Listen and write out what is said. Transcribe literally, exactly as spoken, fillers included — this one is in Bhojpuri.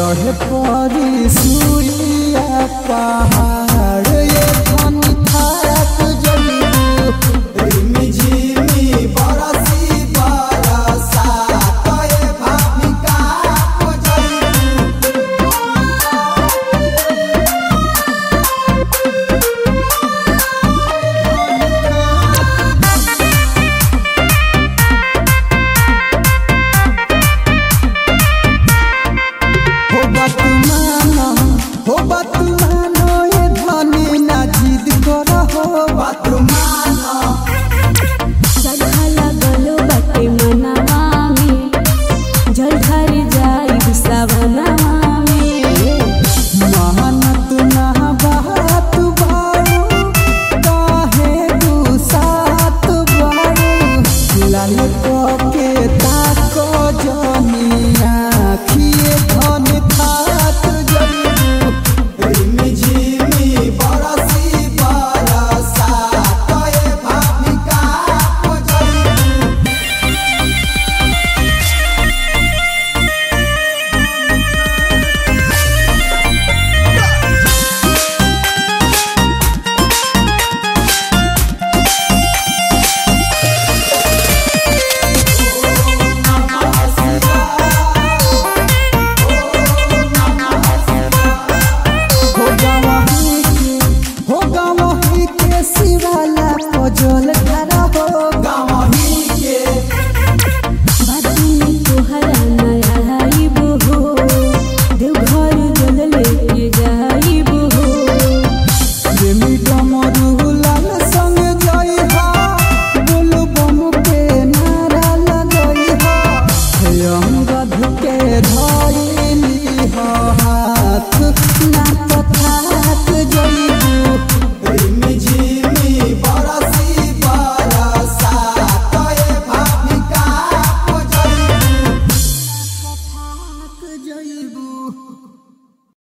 चढ़े परी सुइया पहाड़ ये धन थाक जइबू रिमी झिमी बरसी बरसा कए भाविका को जइबू हो बात मानो हो बात मानो ये धनी ना जिद करो हो बात मानो सदा लगलो बाटे मनवा में जल धर जाई सवनवा में मेहनत ना बात बारू काहे दू सात बारू लाल को के ताको जनिया खिए धन थाक जइबू रिमी झिमी बरसी बरसा कए भाविका को जइबू हो गावही के हो गावही के शिवाला को जल धरा हो गावही के बाती में तोहरा नया आईबो हो देवघर जल लेके जाईबो हो प्रेमी डमरू लाल संग जई हा बोल बम के नारा लगई हा अंगद के धइली हा हाथ ना तो थाक जइबू रिमी झिमी बरसी बरसा कए भाविका को जइबू थाक जइबू।